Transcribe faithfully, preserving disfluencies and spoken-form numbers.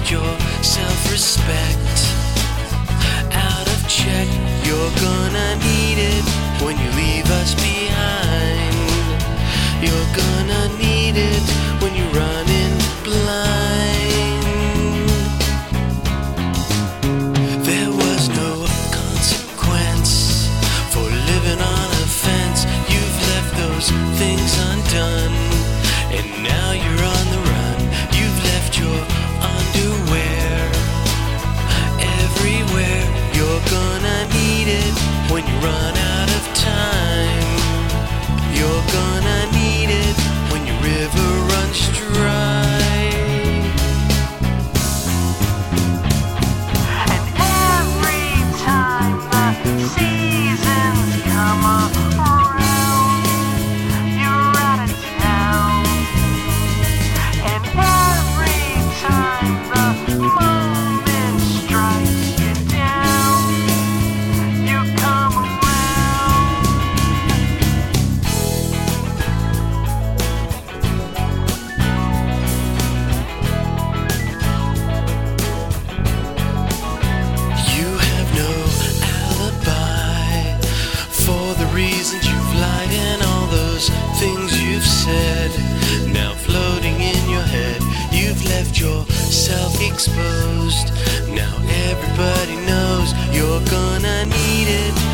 left your self-respect out of check. You're gonna need it when you leave us behind. You're gonna need it when you're running blind. There was no consequence for living on a fence. You've left those things undone, and now you're on the run. You've left your underwear everywhere. You're gonna need it when you run out of time. You're gonna need it when your river runs dry. And every time the seasons come around, you're out of town. And every time the moment strikes you down, you come around. You have no alibi for the reasons you've lied and all those things you've said. Now floating in your head, you've left yourself exposed. Now everybody knows you're gonna need it